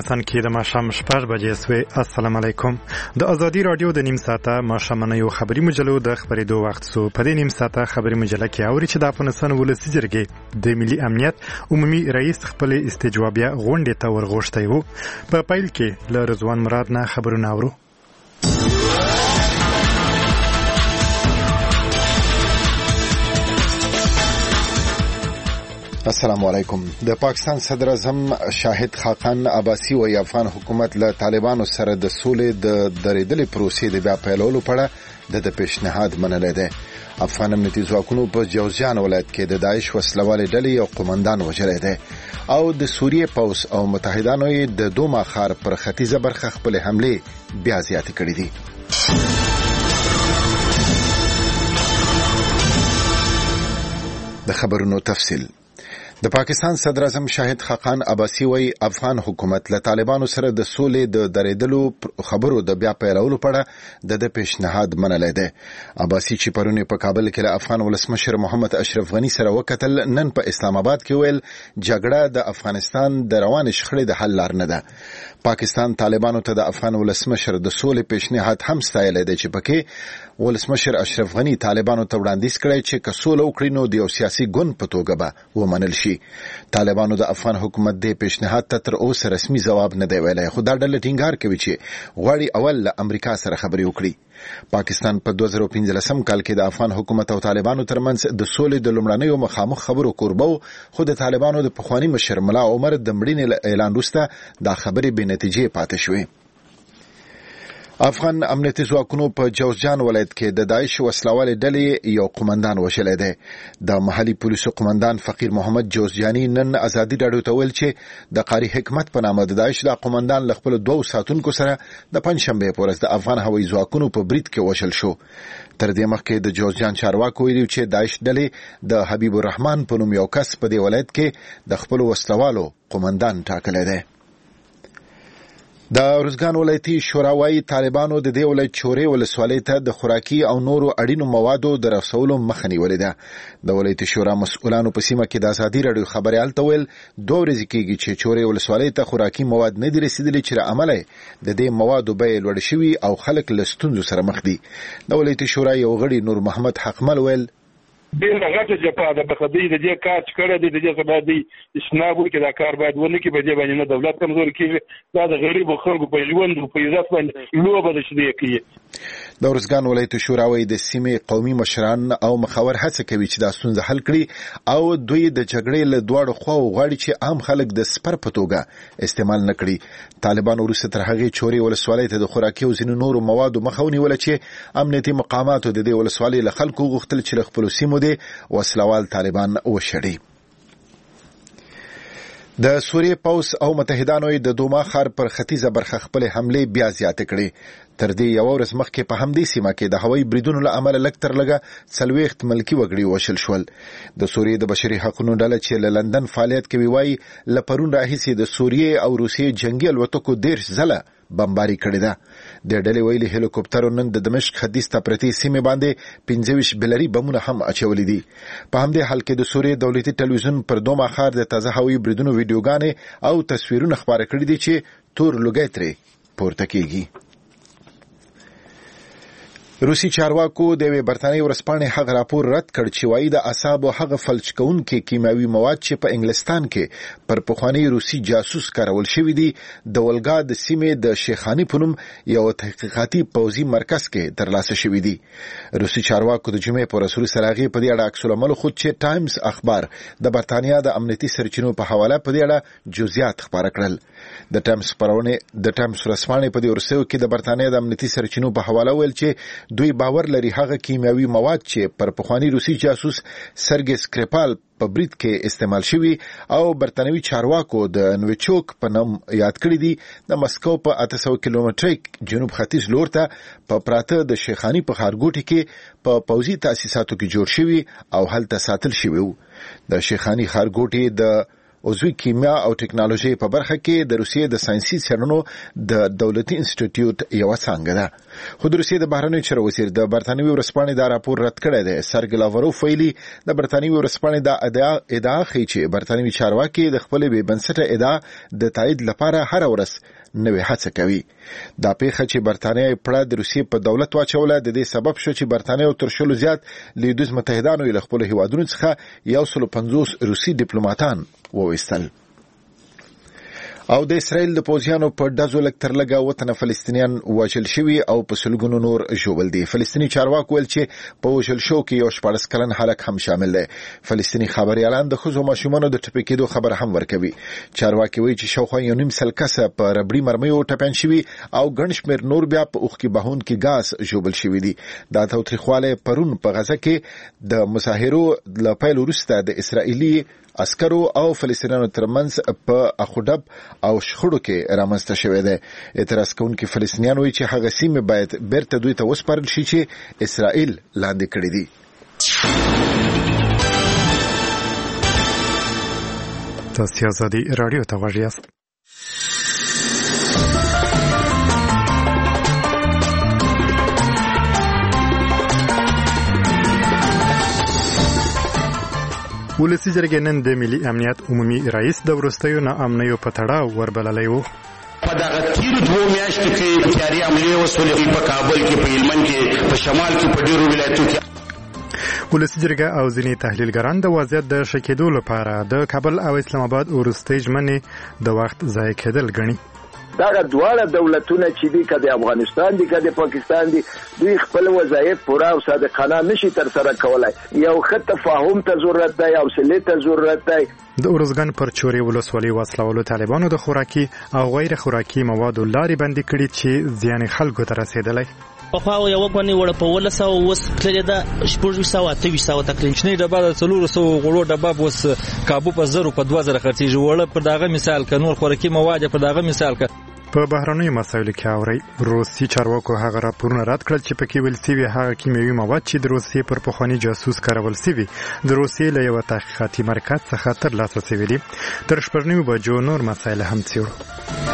افغانستان کې د ماښام 6 بجې سوې. السلام علیکم. د ازادي رادیو د نیم ساعته ماښامنۍ یو خبري مجلو د خبرېدو وخت سو. په دې نیم ساعته خبري مجله کې اوري چې د افغانستان ولسي جرګې د ملي امنیت عمومي رئیس خپل استجوابیه غونډې ته ورغوښتی و. په پیل کې له رضوان مراد نه خبرونه اورو. السلام علیکم. د پاکستان صدر اعظم شاهد خاقان عباسي وايي افغان حکومت له طالبانو سره د سولې د درېدلې پروسې د بیا پیلولو په اړه د پیشنهاد منلې ده. افغان امنیتي ځواکونو په جوزجان ولایت کې د داعش وسلوالې ډلې یو قومندان وژلی دی او د سوریې پوځ او متحدانو د دوما ښار پر ختیځه برخه خپل حملې بیا زیاتې کړې دي. د خبرونو تفصیل. د پاکستان صدر اعظم شاهد خاقان عباسي وايي افغان حکومت له طالبانو سره د سولې د درېدلو خبرو د بیا پیلولو په اړه د پیشنهاد منلې ده. عباسي چې پرونه په کابل کې له افغان ولسمشر محمد اشرف غني سره وکتل، نن په اسلام آباد کې ویل جګړه د افغانستان د روان شخړې د حل لار نه ده. پاکستان طالبانو ته د افغان ولسمشر د سولې پیشنهاد هم ستایلی دی چې پکې ولسمشر اشرف غني طالبانو ته وړاندیز کړی چې که سوله وکړي نو د یو سیاسي ګوند په توګه به ومنل شي. طالبانو د افغان حکومت د پیشنهاد ته تر اوسه رسمي ځواب نه دی ویلی، خو دا ډله ټینګار کوي چې غواړي اول له امریکا سره خبرې وکړي. پاکستان په 2015 کال کې د افغان حکومت او طالبانو ترمنځ د سولې د لومړنیو مخامخ خبرو کوربه، خو د طالبانو د پخوانی مشر ملا عمر د مړینې اعلان وروسته دا خبرې بې نتیجې پاتې شوې. افغان امنیتي ځواکونو په جوزجان ولایت کې د داعش وسلوالې ډلې یو قومندان وژلی دی. د محلي پولیسو قومندان فقیر محمد جوزجاني نن ازادي راډیو ته ویل چې د قاری حکمت په نامه د داعش د قومندان له خپلو 2 ساتونکو سره د پنځشنبې په ورځ د افغان هوایي ځواکونو په برید کې وژل شو. تر دې مخکې د جوزجان چارواکو ویلي چې داعش ډلې د حبیب الرحمن په نوم یو کس په دې ولایت کې د خپلو وسلوالو قومندان ټاکلی دی. د ارزګان ولایتي شورا وايي طالبانو د دې ولایت چورې ولسوالۍ ته د خوراکي او نورو اړینو موادو د رسولو مخه نیولې ده. د ولایتي شورا مسؤلانو په سیمه کې د ازادي راډیو خبريال ته ویل 2 ورځې کېږي چې چورې ولسوالۍ ته خوراکي مواد نه دي رسیدلي، چې له امله د دې موادو بیې لوړې شوي او خلک له ستونزو سره مخ دي. د ولایتي شورا یو غړي نور محمد حقمل ویل ډېر غټه جپا د بخدي د دې کار چې کړی دی د دې سبا دی اسناب کې دا کار باید ونه کې به دې باندې نه دولت کمزور کیږي، دا د غریب خلکو په ژوند او په عزت باندې لوبه د شدې کوي. د ارزګان ولایت شورا وايي د سیمې قومي مشران او مخاور هڅه کوي چې دا ستونزه حل کړي او دوی د جګړې له دواړو خواو غواړي چې عام خلک د سپر په توګه استعمال نه کړي. طالبانو وروسته تر هغې چورې ولسوالۍ ته د خوراکي او ځینو نورو موادو مخه ونیوله چې امنیتي مقاماتو د دې ولسوالۍ له خلکو غوښتل چې له خپلو سیمو د وسلوال طالبان وشړي. د سوریې پوځ او متحدانو د دوما ښار پر ختیځه برخه خپل حملې بیا زیاتې کړې. تر دې یو ورځ مخکې په همدې سیمه کې د هوایي بریدونو له امله لږ تر لږه 40 ملکي وګړي وشل شول. د سوریې د بشري حقوقو ډله چې له لندن فعالیت کوي وايي له پرون راهیسې د سوریې او روسیې جنگي الوتکو 10 ځله بمباري کړې ده. د ډلې ویلي هلیکوپټرو نن د دمشق ختیځ ته پرتې سیمې باندې 25 بلري بمونه هم اچولي دي. په همدې حال کې د سوریې دولتي ټلویزیون پر دوما ښار د تازه هوایي بریدونو ویډیوګانې او تصویرونه خپاره کړي دي چې تور لوګی ترې پورته کېږي. روسي چارواکو د برتانیې ورځپاڼې هغه راپور رد کړ چې وايي د اعصابو هغه فلج کوونکي کیمیاوي مواد چې په انګلستان کې پر پخوانی روسي جاسوس کارول شوی دي د ولګا د سیمې د شیخانی په نوم یو تحقیقاتي پوځي مرکز کې ترلاسه شوی دي. روسي چارواکو د جمعې پر رسول سراغي په دې اړه عکس العمل خود چې ټایمز اخبار د برتانیا د امنیتي سرچینو په حواله په دې اړه جزئیات خبره کړل. د ټایمز ورځپاڼې په دې ورسېو کې د برتانیا د امنیتي سرچینو په حواله ویل چې دوی باور لري هغه کیمیاوي مواد چې پر پخوانی روسي جاسوس سرګی سکریپال په برید کې استعمال شوی او برتانوي چارواکو د نویچوک په نوم یاد کړی دي د مسکو په 800 کیلومترۍ جنوب ختیځ لور ته په پراته د شیخانی په ښارګوټي کې په پوځي تاسیساتو کې جوړ شوی او هلته ساتل شوی. د شیخانی ښارګوټي د عضوي کیمیا او ټکنالوژي په برخه کې د روسیې د ساينسي څېړنو د دولتي انسټیټیوټ یو څنګه ده خو د روسیې د بهرنیو چارو وزیر د برتانوي ورسپانې دا راپور رد کړی دی. سرګی لاوروف ویلي د برتانوي ورسپانې دا ادعا ښيي چې برتانوي چارواکي د خپل بې بنسټه ادعا د تایید لپاره هر ورځ نوې هڅه کوي. دا پیښه چې برتانیې پړه د روسیې په دولت واچوله د دې سبب شو چې برتانیې تر شلو زیات لویدیځ متحدانو له خپل هیوادونو څخه 150 روسي ډیپلوماټان وویستل. او د اسرائیل د پوځیانو په ډزو لکتر لګا وطن فلسطینیان وژل شوي او په سلګونو نور ژوبل دي. فلسطینی چارواکي ویل چې په وژل شو کې یو 14 کلن هلک هم شامل دی. فلسطینی خبريالان د ښځو ماشومانو د ټپي کېدو خبر هم ورکوي. چارواکي وایي چې شاوخوا یو نیم سل کسه په ربړي مرمیو ټپيان شوي او ګڼ شمېر نور بیا په اوښ کې بهون کې غاز ژوبل شوي دي. دا تاوتریخواله پرون په غزه کې د مظاهرو ل پیل وروسته د اسرائیلي عسکرو او فلسطینیانو ترمنځ په اخودب او شخړو کې رامنځته شوې ده. اعتراض کوونکي فلسطینیان وایي چې هغه سیمې باید بیرته دوی ته وسپارل شي چې اسرائیل لاندې کړې دي. تاسو آزادي رادیو ته غوږ یاست. ولسی جرګې نن د ملي امنیت عمومي رئیس د وروستیو ناامنیو په تړاو وربللی و. په دغه تیرو 2 میاشتو کې تیاری عملیې وسولې په کابل کې، په هلمند کې، په شمال کې، په ډیرو ولایتو کې. ولسی جرګه او ځینې تحلیلګران د وضعیت د ښه کېدو لپاره د کابل او اسلام آباد وروستۍ ژمنې د وخت ضایع کېدل ګڼي. دا دواړه دولتونه چې دي کده افغانستان دي کده پاکستان دي دوی خپل وظایف پوره او صادقانه نشي تر سره کولای. یو ښه تفاهم ته ضرورت دی او حوصله ته ضرورت دی. د اورزګان پر چوري ولسوالۍ وسلوالو طالبانو د خوراکي او غیر خوراکي موادو لارې بندي کړي چې زیان خلکو ته رسیدلی. په خو یو باندې وړ په ولسو وس کړی دا 1400 تقریبا شنه ډبه د 400 غړو ډبه وس کابو په 0 په 2000 خرڅیږي. وړ په داغه مثال ک نور خوراکي مواد په داغه مثال ک په بهرنیو مسایلو کې اوري روسي چارواکو هغه راپورونه رد کړل چې پکې ویل سوي هغه کیمیاوي مواد چې د روسي پر پخوانی جاسوس کارول سوي د روسي له یو تحقیقاتي مرکز څخه ترلاسه شوي دي. تر 9 بجو نور مسایل هم څیړو.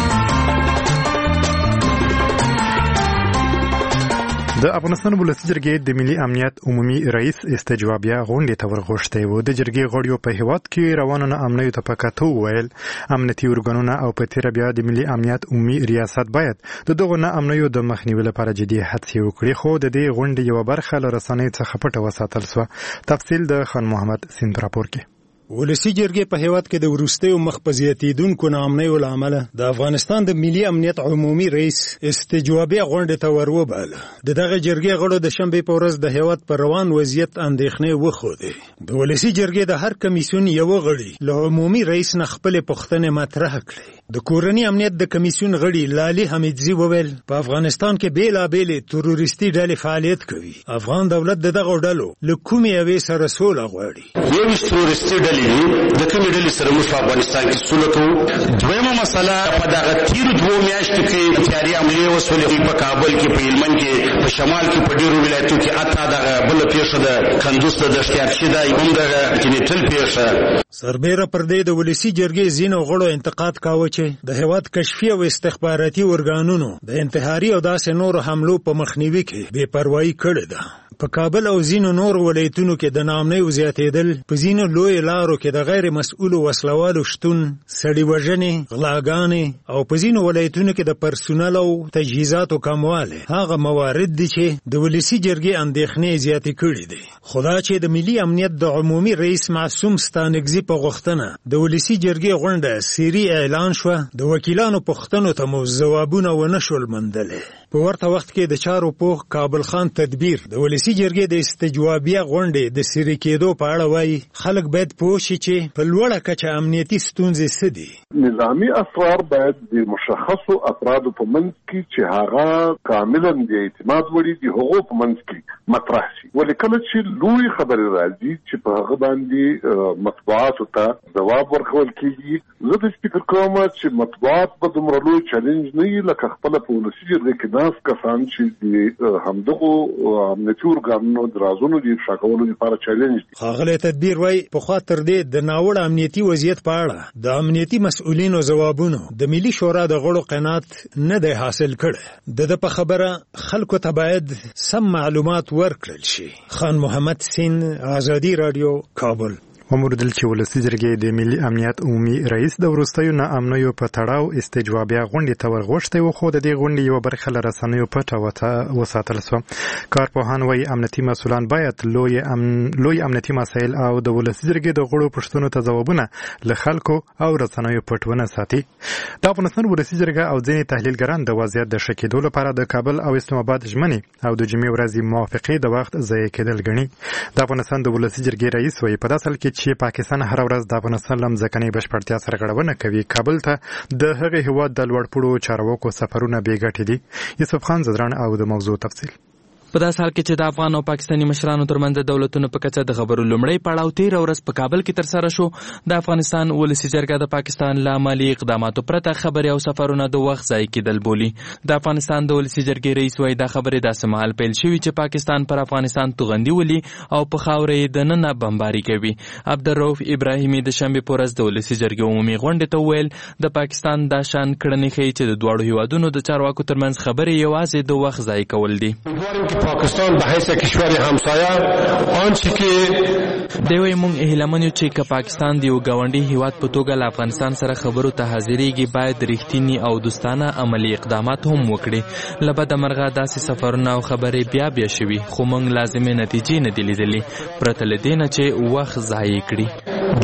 د افغانستان ولسی جرګې د ملي امنیت عمومي رئیس استجوابیه غونډې ته ورغوښتي وو. د جرګې غړیو په هیواد کې روانو امنیت ته پکاتو ویل امنیتي ورګانونه او په تیر بیا د ملي امنیت عمومي ریاست باید د دغه نه امنیت د مخنیوي لپاره جدي هڅې وکړي. خو د دې غونډې یو برخه له رسنۍ څخه پټه وساتل شو. تفصیل د خان محمد سیند راپور کې. ولسی جرګې په هیواد کې د وروستیو مخبزیتیدونکو ناامنیو له امله د افغانستان د ملي امنیت عمومي رئیس استجوابیه غونډې ته وروباله. دغه جرګې غړو د شنبې په ورځ د هیواد پر روان وضعیت اندېښنې وښودې. د ولسی جرګې د هر کمیسیون یو غړي له عمومي رئیس نه خپل پوښتنې مطرح کړې. د کورنی امنیت د کمیسیون غړي لالي حمیدزي وویل په افغانستان کې بیلابېلې تروریستي ډلې فعالیت کوي. افغان دولت دغه ډلو له کومې یوې سره سوله غواړي. یو تروریستي ډلې د کومې ډلې سره موږ په افغانستان کې سوله کوو. دویمه مسله په دغه تیرو 2 میاشتو کې تیاری عملیې وسولې په کابل کې، په هلمند کې، په شمال کې، په ډیرو ولایتو کې. اته دغه بل پیښه د کندوز د دشتیارشي د هم دغه جنټل پیښه. سربېره پر دې د ولسی جرګې ځینو غړو انتقاد کاوه چې د هیواد کشفي او استخباراتي ورګانونو د انتحاري او داسې نورو حملو په مخنیوي کې بې پروايي کړې ده. په کابل او ځینو نور ولایتونو کې د ناامنۍ زیاتېدل، په ځینو لوی لارو کې د غیر مسؤلو وسلوالو شتون، سړي وژنې، غلاګانې او په ځینو ولایتونو کې د پرسونل او تجهیزاتو کموالی هغه موارد دي چې د ولسی جرګې اندېښنې زیاتې کړې دي. خو دا چې د ملي امنیت د عمومي رئیس معصوم ستانکزي په غوښتنه د ولسی جرګې غونډه سیري اعلان شوه، د وکیلانو پوښتنو ته مو ځوابونه ونه شول موندلی. په ورته وخت کې د چارو پوه کابل خان تدبیر د ولسی جرګې د استجوابیه غونډې د سری کېدو په اړه وایي خلک باید پوه شي چې په لوړه کچه امنیتي ستونزې څه دي. نظامي اسرار باید د مشخصو افرادو په منځ کې چې هغه کاملا د اعتماد وړي دي هغو په منځ کې مطرح شي. ولې کله چې لوی خبرې راځي چې په هغه باندې مطبوعاتو ته ځواب ورکول کیږي. زه د فکر کوم چې مطبوعات په دومره لوی چیلنج نه وي لکه خپل په ولسي جرګه کې ناست کسان چې د همدغو امنیتي ارګانونو د رازونو د افشا کولو لپاره چیلنج دي. ښاغلی تدبیر وایي پخوا تر دې د ناوړه امنیتي وضعیت په اړه د امنیتي مسؤلینو ځوابونو د ملي شورا د غړو قناعت نه دی حاصل کړی. د په خبره خلکو ته باید سم معلومات ورکړل شي. خان محمد سین، آزادی رادیو، کابل. وموردل چې ولسي جرګې د ملي امنیت عمومي رئیس د وروستیو ناامنیو په تړاو استجوابیه غونډې ته ورغوښتی و، خو د دې غونډې یوه برخه له رسنیو پټه وساتل سوه. کارپوهان وایي امنیتي مسؤلان باید لوی امنیتي مسایل او د ولسي جرګې د غړو پوښتنو ته ځوابونه له خلکو او رسنیو پټ ونه ساتي. د افغانستان ولسي جرګه او ځینې تحلیلګران د وضعیت د ښه کېدو لپاره د کابل او اسلام آباد ژمنې او د جمعې ورځې موافقې د وخت ضایع کېدل ګڼي. د افغانستان د ولسي جرګې رئیس وایي په داسې حال کې چې پاکستان هر ورځ د افغانستان له ځمکنۍ بشپړتیا سرغړونه کوي، کابل ته د هغې هېواد د لوړپوړو چارواکو سفرونه بې ګټې دي. یوسف خان زدران او د موضوع تفصیل. په داسې حال کې چې د افغان او پاکستاني مشرانو ترمنځ د دولتونو په کچه د خبرو لومړی پړاو 13 ورځ په کابل کې ترسره شو، د افغانستان ولسي جرګه د پاکستان له عملي اقداماتو پرته خبرې او سفرونه د وخت ضایع کېدل بولي. د افغانستان د ولسي جرګې رئیس وایي دا خبرې داسې مهال پیل شوي چې پاکستان پر افغانستان توغندي ولي او په خاوره یې دننه بمباري کوي. عبدالرؤف ابراهیمي د شنبې په ورځ د ولسي جرګې عمومي غونډې ته وویل د پاکستان دا شان کړنې ښیي چې د دواړو هیوادونو د چارواکو ترمنځ خبرې یوازې د وخت ضایع کول دي. پاکستان به حیث کشور همسایه آنچه که دوی مونږ هیلمنو چې که پاکستان د یو ګاونډي هیواد په توګه له افغانستان سره خبرو ته حاضرېږي باید رښتینی او دوستانه عملی اقدامات هم وکړي. له بده مرغه داسې سفرونه او خبرې بیا شوي خو مونږ لازمې نتیجې نه دي لیدلې پرته له دې نه چې وخت ضایع کړي.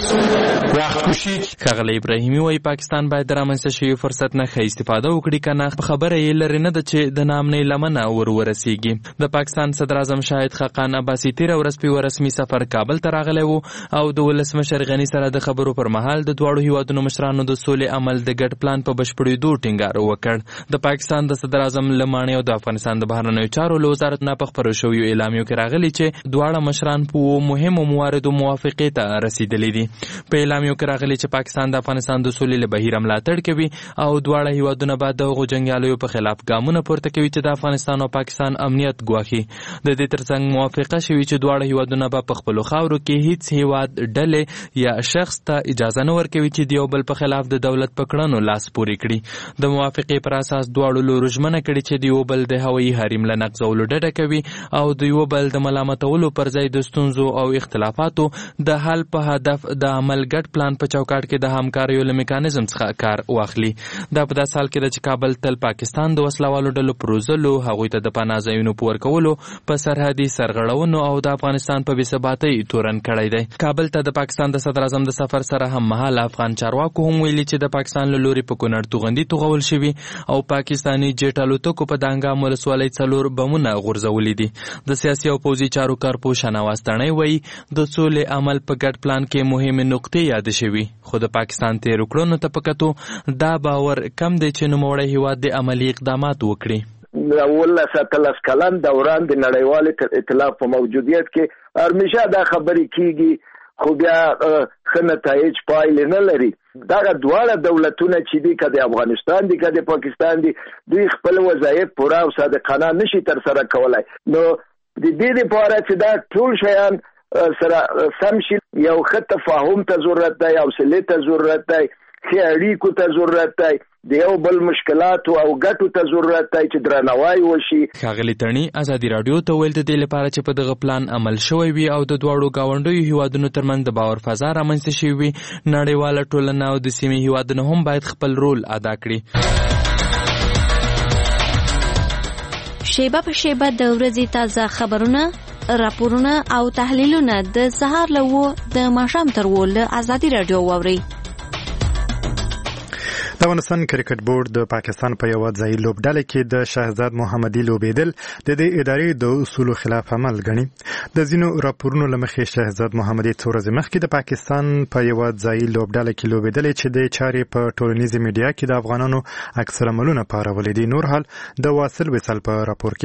جز وخت کشی. ښاغلی ابراهیمي وایي پاکستان باید د رامنځته شوي فرصت نه ښه استفاده وکړي که نه خبره یې لرې نه ده چې د ناامنۍ لمنه ورسیږي. د پاکستان صدر اعظم شاهد خاقان عباسي 13 ورځ په یو رسمي سفر کابل ته راغلی و او د ولسمشر غني سره د خبرو پر مهال د دواړو هیوادونو مشرانو د سولې عمل د ګډ پلان په بشپړېدو ټینګار وکړ. د پاکستان د صدر اعظم له ماڼۍ او د افغانستان د بهرنیو چارو له وزارت نه په خپرو شویو اعلامیو کې راغلي چې دواړه مشران په مهمو مواردو موافقې ته رسیدلي دي. په اعلامیو کې راغلي چې پاکستان د افغانستان د سولې له بهیر ملاتړ کوي او دواړه هیوادونه به د هغو جنګیالیو په خلاف ګامونه پورته کوي چې د افغانستان او پاکستان امنیت ګواښي. د دې ترڅنګ موافقه شوې چې دواړه هیوادونه به په خپلو خاورو کې هیڅ هیواد ډلې یا شخص ته اجازه نه ورکوي چې د یو بل په خلاف د دولت په کړنو لاس پورې کړي. د موافقې پر اساس دواړو لورو ژمنه کړې چې د یو بل د هوایي حریم له نقضولو ډډه کوي او د یو بل د ملامتولو پر ځای د ستونزو او اختلافاتو د حل په هدف د عمل ګډ پلان په چوکاټ کې د همکاریو له میکانیزم څخه کار واخلي. دا په داسې حال کې ده چې کابل تل پاکستان د وسلوالو ډلو په روزلو، هغوی ته د پناه ځایونو په ورکولو، په سرحدي سرغړونو او د افغانستان په بېثباتۍ تورن کړی دی. کابل ته د پاکستان د صدر اعظم د سفر سره هم مهال افغان چارواکو هم ویلي چې د پاکستان له لوري په کونړ توغندي توغول شوي او پاکستاني جیټ الوتکو په دانګام ولسوالۍ 4 بمونه غورځولي دي. د سیاسي او پوځي چارو کارپوه شناواز تڼۍ وایي د سولې عمل په ګډ پلان کې مهمې نقطې یادې شوي خو د پاکستان تېرو کړنو ته په کتو دا باور کم دی چې نوموړی هیواد د عملي اقدامات وکړي. 17 کلن دوران د نړیوال ائتلاف په موجودیت کې همیشه دا خبرې کیږي خو بیا ښه نتایج پایلې نه لري. دغه دواړه دولتونه چې دي که د افغانستان دي که د پاکستان دي دوی خپل وظایف پوره او صادقانه نشي ترسره کولی. نو د دې لپاره چې دا ټول شیان سره سم شي یو ښه تفاهم ته ضرورت دی، حوصلې ته ضرورت دی، ښې اړیکو ته ضرورت دی، د یو بل مشکلاتو او ګټو ته ضرورت دی چې درناوی وشي. ښاغلي تڼي ازادي راډیو ته ویل د دې لپاره چې په دغه پلان عمل شوی وي او د دواړو ګاونډیو هیوادونو ترمنځ د باور فضا رامنځته شوې وي، نړیواله ټولنه او د سیمې هیوادونه هم باید خپل رول ادا کړي. شیبه په شیبه د ورځې تازه خبرونه، راپورونه او تحلیلونه د سهار له 9 د ماښام تر 10 له ازادي راډیو واورئ. د افغانستان کرکټ بورډ د پاکستان په یو ځای لوبډله کې د شهزاد محمدي لوبېدل د دې ادارې د اصولو خلاف عمل ګڼي. د ځینو راپورونو له مخې شهزاد محمدي څو ورځې مخکې د پاکستان په یو ځای لوبډله کې لوبېدل چې د چارې په ټولنیزه میډیا کې د افغانانو عکس العملونه پارولې دي. نور حال د واصل وصال په راپور کې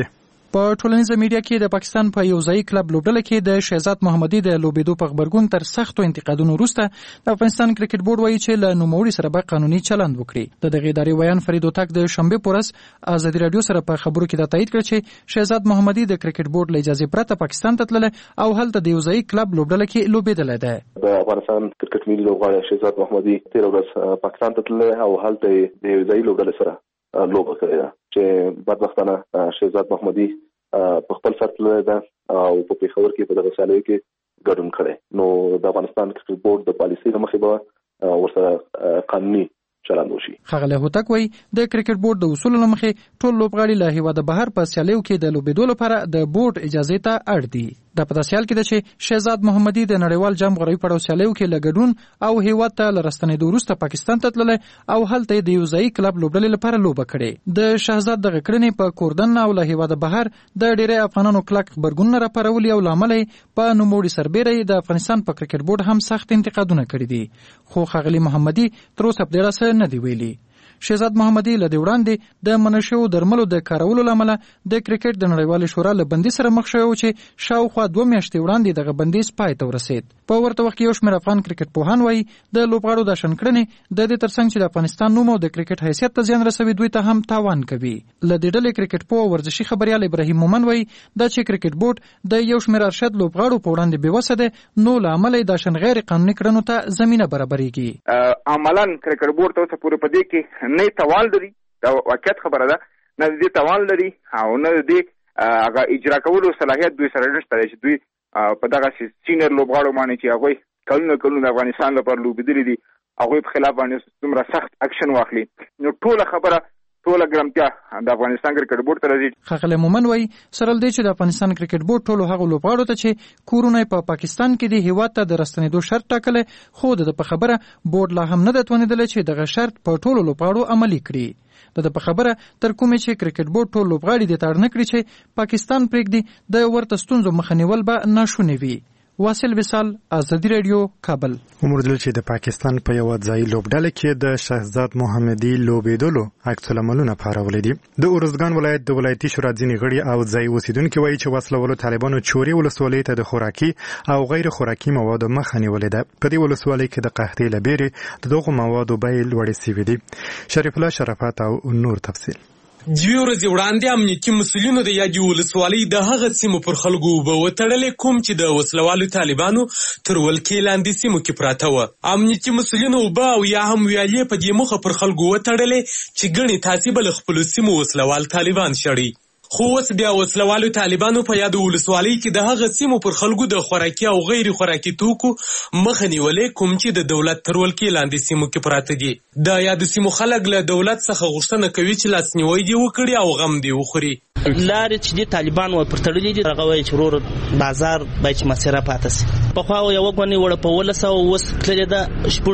په ټولنیزه میډیا کې د پاکستان په یو ځای کلب لوبډله کې د شهزاد محمدي د لوبېدو په خبرګون تر سختو انتقادونو وروسته د افغانستان کرکټ بورډ وایي چې له نوموړي سره به قانوني چلند وکړي. د دغه ادارې ویان فرید هوتک د شنبه په ورځ ازادي راډیو سره په خبرو کې دا تایید کړ چې شهزاد محمدي د کرکټ بورډ له اجازه پرته پاکستان ته تللی او هلته د یو ځای کلب لوبډله کې لوبېدلی دی. د افغانستان کرکټ ملي لوبغاړی شهزاد محمدي تیر ورځ پاکستان ته تللی او هلته د یو ځای لوبډلې سره لوبه کړې ده چې بدبختانه شهزاد محمدي په خپل سر تللی ده او په پېښور کې په دغه سیالیو کې ګډون کړی. نو د افغانستان کرکټ بورډ د پالیسۍ له مخې به ورسره قانوني چلند وشي. ښاغلی هوتک وایي د کرکټ بورډ د اصولو له مخې ټول لوبغاړي له هېواده بهر په سیالیو کې د لوبېدو لپاره د بورډ اجازې ته اړ دي. دا په داسې حال کې ده چې شهزاد محمدي د نړیوال جام غوړوي پړاو سیالیو کې له ګډون او هېواد ته له راستنېدو وروسته پاکستان ته تللی او هلته یې د یو ځایي کلب لوبډلې لپاره لوبه کړې. د شهزاد دغه کړنې په کوردن او له هېواده بهر د ډېری افغانانو کلک غبرګونونه راپارولي او له امله یې په نوموړي سربیره د افغانستان په کرکټ بورډ هم سخت انتقادونه کړي دي. خو ښاغلي محمدي تر اوسه په دې اړه څه نه دي ویلي. شهزاد محمدي له دې وړاندې د منشو درملو د کارولو له امله د کرکټ د نړیوالې شورا له بندي سره مخ شوی و چې شاوخوا 2 میاشتې وړاندې دغه بندیز پای ته ورسید. په ورته وخت کې یو شمېر افغان کرکټ پوهان وایي د لوبغاړو د شنکړنې د دې ترڅنګ چې د افغانستان نوم او د کرکټ حیثیت ته زیان رسوي دوی ته هم تاوان کوي. له دې ډلې کرکټ پوه ورزشي خبريال ابراهیم مومن وایي دا چې کرکټ بورډ د یو شمېر ارشد لوبغاړو په وړاندې بېوسه ده نو له امله د شن غیر قانوني کړنو ته زمینه برابرېږي. عملاً کرکټ بورډ ته اوسه پورې په دې کې نه توان لري، دا واقعیت خبره ده، نه دې توان لري او نه دې هغه اجرا کولو صلاحیت دوی سره نشته چې دوی په دغه سینیئر لوبغاړو باندې چې هغوی کلونه د افغانستان لپاره لوبېدلي دي هغوی په خلاف باندې دومره سخت اکشن واخلي. نو ټوله خبره ټوله ګرامتیا د افغانستان کرکټ بورډ ته راځي. ښاغلی مومن وایي سره له دې چې د افغانستان کرکټ بورډ ټولو هغو لوبغاړو ته چې کورونه په پاکستان کې د هېواد ته د راستنېدو شرط ټاکلی، خو د په خبره بورډ لا هم نه ده توانېدلی چې دغه شرط په ټولو لوبغاړو عملي کړي. د په خبره تر کومې چې کرکټ بورډ ټول لوبغاړي دې ته اړ نه کړي چې پاکستان پرېږدي د ورته ستونزو مخه نیول به ناشونې وي. واصل وصال، ازادي رادیو، کابل. عمر دل چې د پاکستان په یو ځای لوبډله کې د شهزاد محمدي لوبېدلو عکس العملونه پارولې دي. د ارزګان ولایت د ولایتي شورا ځینې غړي او ځای اوسیدونکي وایي چې وسلوالو طالبانو چوري ولسوالۍ ته د خوراکي او غیر خوراکي موادو مخه نیولې ده. په دې ولسوالۍ کې د قحطۍ له بیرې د دغو موادو بیې لوړې سوي دي. شریف الله شرافت او نور تفصیل. دوی ورځې وړاندې امنیتي مسؤلینو د یادې ولسوالۍ د هغه سیمو پر خلکو اوبه وتړلې کوم چې د وسلوالو طالبانو تر ولکې لاندې سیمو کې پراته وه. امنیتي مسؤلینو اوبه او یا هم ویالې په دې موخه پر خلکو وتړلې چې ګڼې تاسې به له خپلو سیمو وسلوال طالبان شړي. خو اوس بیا وسلوالو طالبانو په یادو ولسوالۍ کې د هغه سیمو پر خلکو د خوراکي او غیر خوراکي توکو مخه نیولې کوم چې د دولت تر ولکې لاندې سیمو کې پراته دي. د یادو سیمو خلک له دولت څخه غوښتنه کوي چې لاسنیوی دې وکړي او غم دې وخوري. لارې چې دي طالبان ور پر تړلې دي هغه وایي چې ورور بازار باید چې مسیره پاته سي. پخوا یوه ګونې وړه په 1200 اوس تللې ده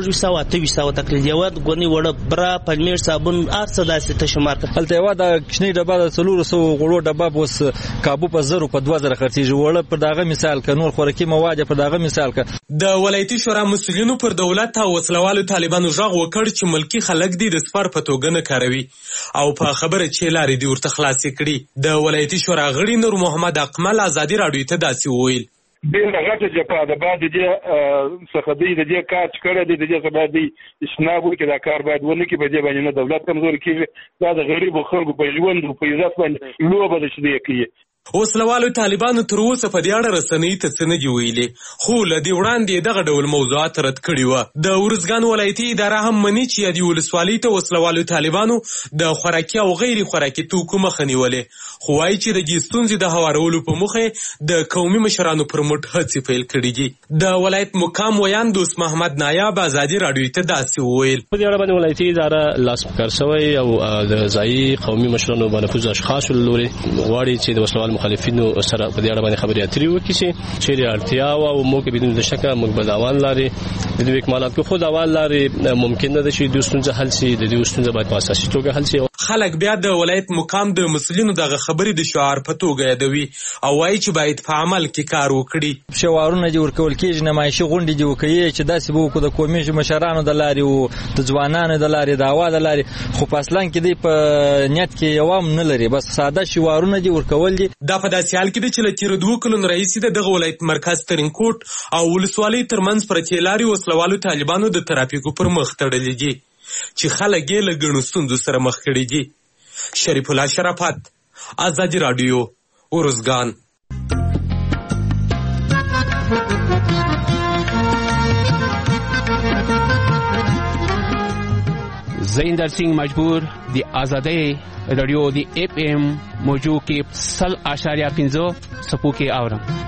2600 تقریبا. یوه ګونې وړه بره پلمیر صابون هر څه داسې تشمار کړ. هلته یوه د کوچنۍ ډبه د 400 غوړو ډبه اوس کابو په 1000 په 2000 خرڅېږي. وړه پر دغه مثال که نور خوراکي مواد پر دغه مثال که د ولایتي شورا مسؤلینو پر دولت او وسلوالو طالبانو غږ وکړ چې ملکی خلک دي د سپر په توګه نه کاروي او په خبره چې لارې دي ورته خلاصې کړي. د ولایتي شورا غړي نور محمد اقمل ازادي راډیو ته داسې وویل ډېره غټه جبهه ده باید د دې څخه دوی د دې کار چې کړی دی د دې څخه باید دوی اجتناب وکړي. دا کار باید ونه کړي. په دې باندې نه دولت کمزوري کېږي، دا د غریبو خلکو په ژوند او په عزت باندې لوبه ده چې دوی کوي. وسلوالو طالبانو تر اوسه په دې اړه رسنۍ ته څه نه دي ویلي، خو له دې وړاندې دغه ډول موضوعات رد کړي وه. د ارزګان ولایتي اداره هم مني چې یادې ولسوالۍ ته وسلوالو طالبانو د خوراکي او غیر خوراکي توکو مخه نیولې، خو وایي چې د دې ستونزې د هوارولو په موخه د قومي مشرانو پر مټ هڅې پیل کړي دي. د ولایت مقام ویان دوست محمد نایاب ازادي راډیو ته داسې وویل په دې اړه باندې ولایتي اداره لاس کار شوی او د ځایي قومي مشرانو باندې اشخاصو لوري غواړي چې د وسلوال مخالفینو سره په دې اړه باندې خبرې اترې وکړي چې د اړتیا او موږ بدون د شک موږ به دوام لري د اکمالات کو خود اول لري ممکن نه شي د ستونزې حل شي د دې ستونزې باید په اساسي توګه حل شي. خلک بیا د ولایت مقام د مسؤلینو دغه خبرې د شعار په توګه یادوي او وایي چې باید په عمل کې کار وکړي. شعارونه دې ورکول کېږي، نمایشي غونډې دې وکړي چې داسې به وکړو د قومي مشرانو د لارې او د ځوانانو د لارې د هوا د لارې، خو په اصلاً کې دی په نیت کې یو هم نه لري، بس ساده شعارونه دې ورکول دي. دا په داسې حال کې دی چې له تېرو 2 کلونو راهیسې د دغه ولایت مرکز ترینکوټ او ولسوالۍ ترمنځ پرتې لارې وسلوالو طالبانو د ترافیکو پر مخ تړلې دي چې خلک یې له ګڼو ستونزو سره مخ کړي دي. شریف الله شرافت، ازادي راډیو، ارزګان. زیندر سنگھ مجبور دی آزادی رادیو دی FM موضوع کې 100.5 سپو کې اورم.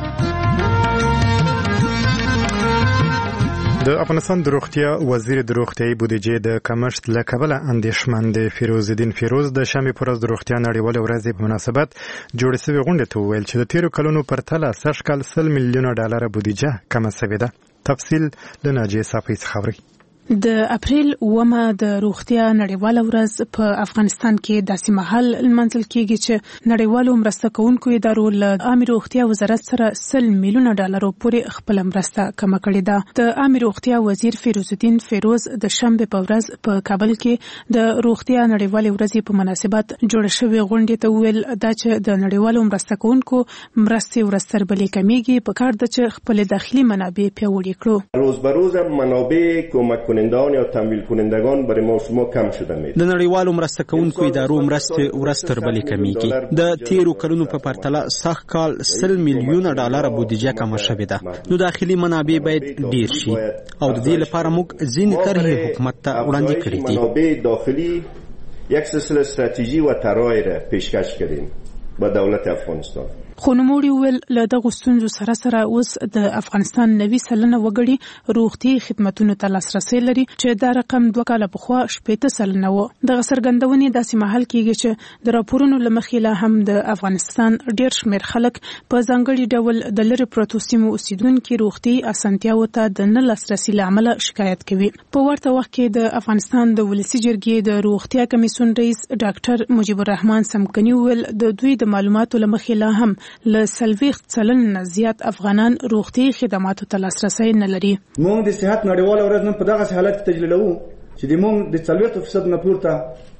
د افغانستان د روغتیا وزیر د روغتیايي بودیجې د کمښت له کبله اندېښمن دی. فیروز الدین فیروز د شنبې په ورځ د روغتیا نړیوالې ورځې په مناسبت جوړې شوې غونډې ته وویل چې د تېرو کلونو پرتله سږ کال $100 میلیونه بودیجه کمه شوې ده. تفصیل له ناجیې صافۍ څخه اورئ. د اپریل 9 د روغتیا نړیواله ورځ په افغانستان کې داسې مهال لمانځل کېږي چې نړیوالو مرسته کوونکو ادارو له عامه روغتیا وزارت سره $100 میلیونه پورې خپل مرسته کمه کړې ده. د عامه روغتیا وزیر فیروز الدین فیروز د شنبې په ورځ په کابل کې د روغتیا نړیوالې ورځې په مناسبت جوړ شوې غونډې ته وویل دا چې د نړیوالو مرسته کوونکو مرستې ورستربلې کمیږي، په کار ده چې خپل داخلي منابع پیاوړي کړو. روز به روز منابع کمک کنندگان یا تمویل کنندگان برای ما شما کم شده میاد. د نړیوالو مرسته کوونکو ادارو مرستې ورستربلې کمیږي. د تیرو کلونو په پرتله سږ کال $100 میلیونه بودیجه کمه شوې ده. نو داخلي منابع باید ډیر شي او د دې لپاره موږ ځینې طرحې حکومت ته وړاندې کړې دي. منابع داخلی یک سلسله استراتژی و طرحی را پیشکش کردیم با دولت افغانستان. خو نوموړي وویل له دغو ستونزو سره سره اوس د افغانستان 90% وګړي روغتي خدماتونو ته لاسرسی لري چې دا رقم 2 کاله پخوا 80% و. دغه څرګندونې داسې مهال کېږي چې د راپورونو له مخې لا هم د افغانستان ډېر شمېر خلک په ځانګړي ډول د لرې پرتو سیمو اوسیدونکي روغتي اسانتیاوو ته د نه لاسرسي له امله شکایت کوي. په ورته وخت کې د افغانستان د ولسي جرګې د روغتیا کمیسیون رئیس ډاکټر مجیب الرحمن سمکني وویل د دوی د معلوماتو له مخې لا هم له 40% زیات افغانان روغتي خدماتو ته لاسرسی نه لري. موږ د صحت نړیواله ورځ نن په دغه حالت کې تجلیلوو چې د موږ د 40% نه پورته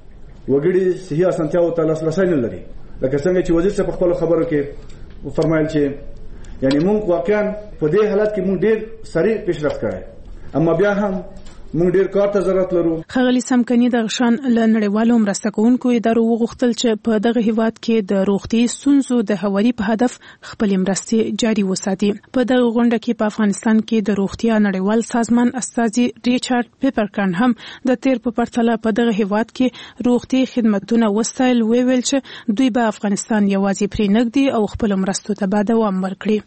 وګړي صحي اسانتیاوو ته لاسرسی نه لري. لکه څنګه چې وزیر صاحب په خپل خبرو کې فرمایل چې یعنی موږ واقعا په دې حالت کې موږ ډېر سریع پیشرفت کړی، اما بیا هم موږ ډېر کار ته ضرورت لرو. ښاغلي سمکني د غشان له نړیوالو مرسته کوونکو ادارو وغوښتل چې په دغه هیواد کې د روغتي ستونزو د هواري په هدف خپلې مرستې جاري وساتي. په دغه غونډه کې په افغانستان کې د روغتیا نړیوال سازمان استازي ریچارډ پیپرکن هم د تیر په پرتله په دغه هیواد کې روغتي خدماتونه وستایل، ویل چې دوی به افغانستان یوازې پرې نږدي او خپل مرستو ته به دوام ورکړي.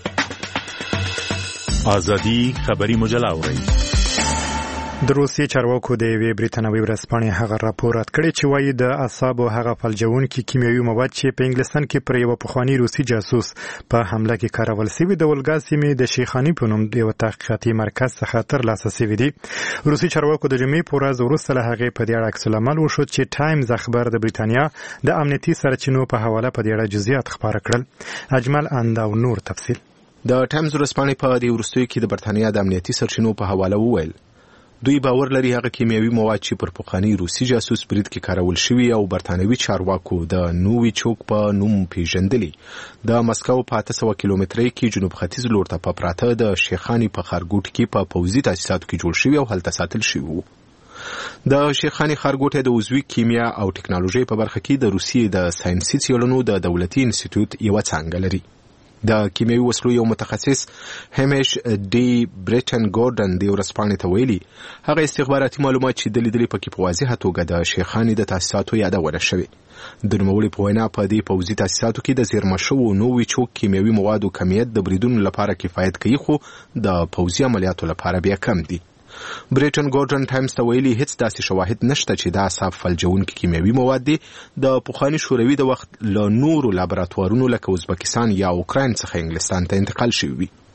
ازادي خبري مجله اورئ. د روسیې چارواکو د یوې بریتانوي ورځپاڼې هغه راپور رد کړی چې وایي د اعصابو هغه فلجونکي کیمیاوي مواد چې په انګلستان کې پر یو پخوانی روسي جاسوس په حمله کې کارول شوي د ولګا سیمې د شیخاني په نوم یو تحقیقاتي مرکز څخه ترلاسه شوي دي. روسي چارواکو د جمعې په ورځ وروسته له هغې په دې اړه عکس العمل وښود چې ټایمز اخبار د بریتانیا د امنیتي سرچینو په حواله په دې اړه جزئیات خپاره کړل. اجمل اند او نور تفصیل. د ټایمز ورځپاڼې په دې وروستیو کې د بریتانیا د امنیتي سرچینو په حواله وویل دوی باور لري هغه کیمیاوي مواد چې پر پخوانی روسي جاسوس برید کې کارول شوی او برتانوي چارواکو د نووي چوک په نوم پیژندلي د مسکو په 800 کیلومترۍ کې جنوب ختیځ لور ته په پراته د شیخاني په خارګوټ کې په پوځي تاسیساتو کې جوړ شوی او هلته ساتل شوی. د شیخاني خارګوټ د عضوي کیمیا او ټکنالوژي په برخه کې د روسیې د ساينسي څېړنو د دولتي انسټیټیوټ یو څانګه لري. د کیمیاوي وسلو یو متخصص همیش ډي بریټن ګورډن د ورځپاڼې ته ویلي هغه استخباراتي معلومات چې د لیدلې پکې په واضحه توګه د شیخاني د تاسیساتو یادونه شوې. د نوموړي په وینا په دې پوځي تاسیساتو کې د زیرمه شوو نووي چوک کیمیاوي موادو کمیت د بریدونو لپاره کفایت کوي، خو د پوځي عملیاتو لپاره بیا کم دي. بریټن ګورډن ټایمز ته ویلي هیڅ داسې شواهد نشته چې دا اعصاب فلجونکي کیمیاوي مواد دي د پخواني شوروي د وخت له نورو لابراتوارونو لکه ازبکستان یا اوکراین څخه انګلستان ته انتقال شوي وي.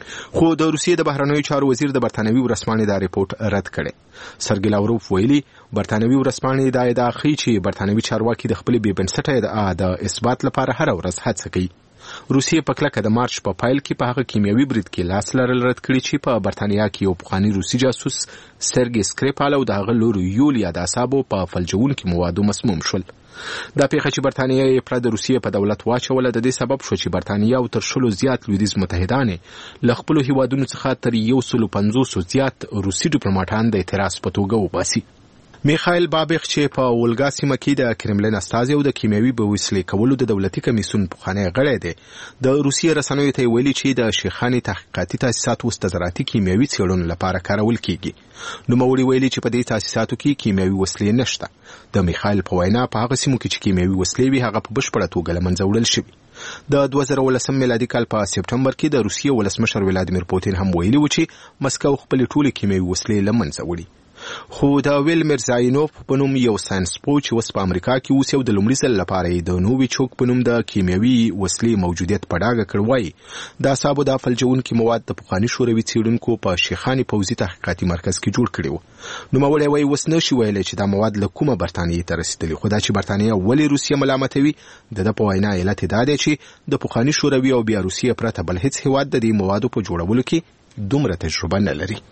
خو د روسیې د بهرنیو چارو وزیر د برتانوي ورځپاڼې دا ریپورت رد کړي. سرګی لاوروف ویلي برتانوي ورځپاڼې دا ادعا کوي چې برتانوي چارواکي د خپل بې بنسټه ادعا د اثبات لپاره هر ورځ هڅه کوي. روسیې په کلکه د مارچ په پایل کې په هغه کیمیاوي برید کې لاس لرل رد کړي چې په برتانیا کې یو پخوانی روسي جاسوس سرګی سکریپال او د هغه لور یولیا د اعصابو په فلجونکو موادو مسموم شول. دا پیښه چې برتانیا یې پر د روسیې په دولت واچوله د دې سبب شو چې برتانیا او تر 100 زیات لویدیځ متحدان له خپل هیوادونو څخه تر 150 زیات روسي ډیپلوماټان د اعتراض په توګه وباسي. میخایل بابخ چې په ولګا سیمه کې د کرملین استازي او د کیمیاوي بوسلې کولو د دولتي کمیسیون پخوانی غړی دی، د روسیې رسنیو ته ویلي چې د شیخاني تحقیقاتي تاسیسات اوس د زراعتي کیمیاوي څېړنو لپاره کارول کیږي. نوموړي ویلي چې په دې تاسیساتو کې کیمیاوي وسلې نشته. د میخایل په وینا په هغه سیمو کې چې کیمیاوي وسلې وي هغه په بشپړه توګه له منځه وړل شوي. د 2018 میلادي کال په سپټمبر کې د روسیې ولسمشر ولادیمیر پوتین هم ویلي و چې مسکو خپل ټولې کیمیاوي وسلې له منځه وړي. خو د ویلمر زاینوف په نوم یو ساينس پوه چې اوس په امریکا کې اوس یو د لومړي ځل لپاره د نوویچوک په نوم د کیمیاوي وسلې موجودیت په ډاګه کړ وایي د اعصابو د فلجونکو مواد د پخواني شوروي څېړونکو په شیخاني پوځي تحقیقاتي مرکز کې جوړ کړي وو. نوموړی وایي اوس نشي ویلی چې دا مواد له کومه برتانیې ته رسېدلي، خو دا چې برتانیا ولې روسیه ملامتوي د په وینا علت دا دی چې د پخواني شوروي او بیا روسیې پرته بل هیڅ هیواد د دې موادو په جوړولو کې دومره تجربه نه لري.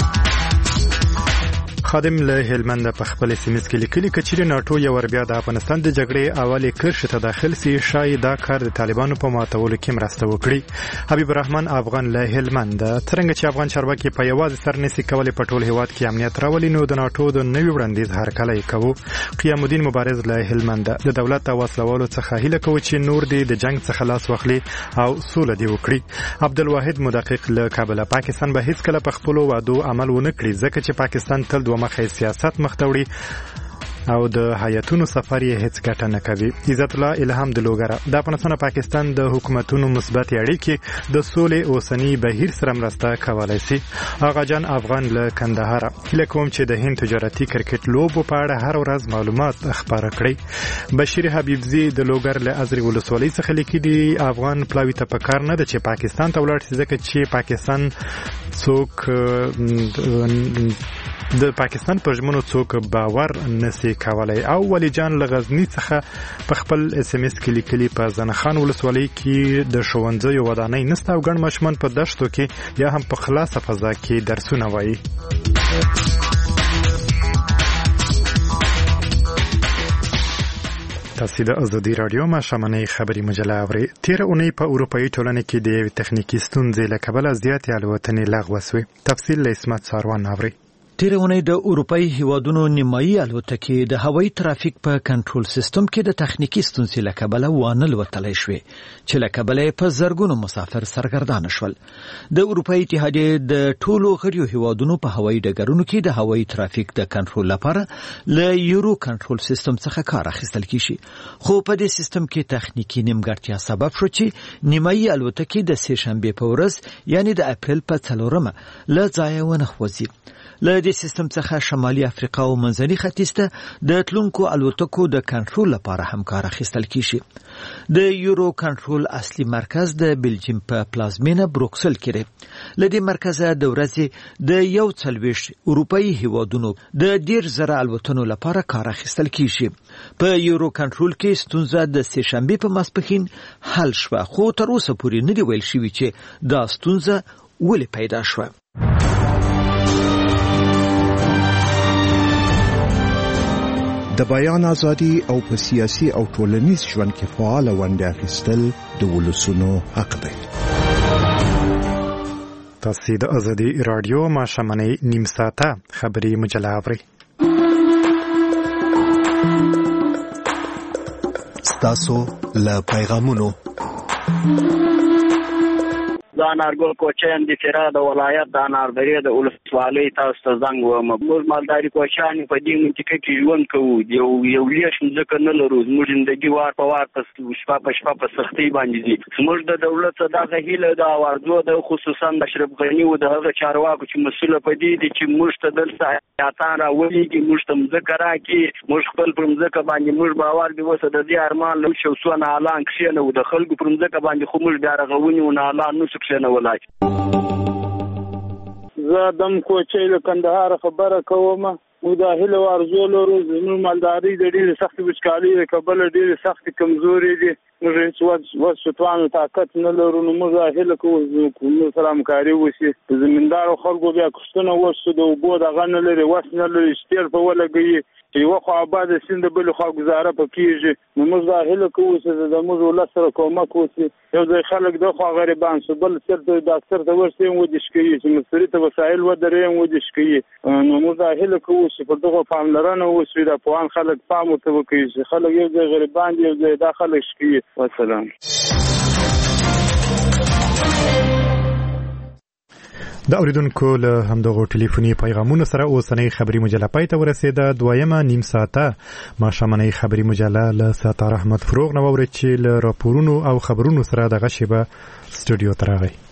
خادم له هلمند په خپل سیمز کې لیکلي کچېرې ناتو یو ور بیا د افغانستان د جګړې اولي کرښې ته داخل سي شاید دا کار د طالبانو په ماتولو کې مرسته وکړي. حبیب الرحمن افغان له هلمند څنګه چې افغان چارواکي په یوازې سر نسی کولای په ټول هیواد کې امنیت راولي نو د ناتو د نوي وړاندیز هرکلی کوو. قیام الدین مبارز له هلمند د دولت وسلوالو څخه هیله کوي چې نور د جنگ څخه لاس واخلي او سوله دی وکړي. عبدالواحد مدقق له کابل پاکستان به هیڅ کله په خپل وعدو عمل ونه کړي ځکه چې پاکستان تل مخې سیاست مختوړي او د حیاتونو سفر یې هیڅ ګټه نه کوي. عزت الله الهام د لوګره د افغانستان پاکستان د حکومتونو مثبت اړیکې د سولې اوسنی بهیر سره مرسته کولای شي. آغا جان افغان له کندهار هیله کوم چې د هند تجارتي کرکټ لوبو په اړه هر ورځ معلومات خبره کړي. بشیر حبیبزی د لوګر له ازري ولسوالۍ څخه لیکي افغان پلاوی ته پکار نه ده چې پاکستان ته ولاړ شي ځکه چې پاکستان څوک د پاکستان پر ژمنو څوک باور نشي کولای. او ولی جان لغزنی څخه په خپل اس ام اس کې لیکلي په زنخان ولسوالۍ کې د ښوونځیو ودانۍ نشته او ګڼ ماشومان په دښتو کې یا هم په خلاصه فضا کې درسونه وایي. تاسو د ازادي رادیو ماشومنۍ خبري مجله اورئ. تیر اونۍ په اروپאי ټولنه کې د یو تخنیکی ستونزې له کبله زیاتې الوتنې لغوه شوې. تفصیل له اسمت ساروان اورئ. تیر اونۍ د اروپאי هیوادونو نیمایي الوتکې د هوایي ترافیک په کنټرول سیستم کې د تخنیکی ستونزې له کبله وانه لوتلی شوې چې له کبله په زرګونو مسافر سرګردان شول. د اروپאי اتحادیې د ټولو غړیو هیوادونو په هوایي ډګرونو کې د هوایي ترافیک د کنټرول لپاره له یورو کنټرول سیستم څخه کار اخیستل کیږي. خو په دې سیستم کې تخنیکی نیمګړتیا سبب شو چې نیمایي الوتکې د سه شنبه په ورځ یعنی د اپریل په 4 له ځایه ونخوځي. له دې سیستم څخه شمالي افریقا او منځني ختیځ ته د تلونکو الوتکو د کنټرول لپاره هم کار اخیستل کیږي. د یورو کنټرول اصلي مرکز د بلجیم په پلازمینه بروکسل کې دی. له دې مرکزه د ورځې د 140 اروپאי هیوادونو د 10,000 الوتنو لپاره کار اخیستل کیږي. په یورو کنټرول کې ستونزه د سه شنبه په ماسپښین حل شوه خو تر اوسه پورې نه دی ویل شوی چې دا ستونزه ولې پیدا شوه. د بیان ازادي او په سیاسي او ټولنیز ژوند کې فعال ونډه اخیستل د ولسونو حق دی. تاسو د ازادي رادیو ماشومنۍ نیم ساعته خبري مجله اورئ. ستاسو له پیغامونو د انارګل کوچیان د فراه د ولایت د اناربرې د ولسوالۍ تاسو ته زنګ وم. موږ مالداري کوچیان په دې منطقه کې ژوند کوو. یو لیش ځکه نه لرو. زموږ زندګي وار په وار په شپه په سختۍ باندې دي. زموږ د دولت دغه هیله د اوارځو د خصوصا اشرف غنی او د هغه چارواکو چې مسؤل په دې دي چې موږ ته دلته حیاتان راولېږي، موږ ته مځکه راکړي، موږ خپل پر مځکه باندې موږ باور دی وسه د دې ارمان له شو سونه اعلان کښینو د خلکو پر مځکه باندې خو موږ بیا رغونی او اعلان نو نه ولای. زه دم کوچې له کندهار خبره کوم. موږ د هیله ورزو لرو زموږ مالداري د ډېرې سختې وچکالۍ د کبله ډېرې سختې کمزورې دي. موږ هېڅ وسوتوانو طاقت نه لرو، نو موږ هیله کوو موږ سره همکاري وشي. د زمیندارو خلکو بیا کښتونه وشو، د اوبو دغه نه لري، وس نه لري، شتېر په ولګوي چې یوه خوا آباده سیند د بلې خوا ګزاره په کېږي. نو موږ دا هیله کوو چې زموږ ولس سره کومک وشي. یو ځای خلک د خوا غریبان شو، بل چېرته ډاکټر ته ورسې هم ودش کوي، چې مستري ته وسایل ودرې هم ودش کوي. نو موږ دا هیله کوو چې پر دغو پاملرنه وشي، د افغان خلک پام ورته وکړي چې خلک یو ځای غریبان دي، یو ځای دا خلک شکوي. والسلام. د اوریدونکو له همدغو ټلیفوني پیغامونو سره اوسنۍ خبري مجله پای ته ورسېده. دویمه نیم ساعته ماښامنۍ خبري مجله له ستاره احمد فروغ نه واورئ چې له راپورونو او خبرونو سره دغه شیبه سټوډیو ته راغی.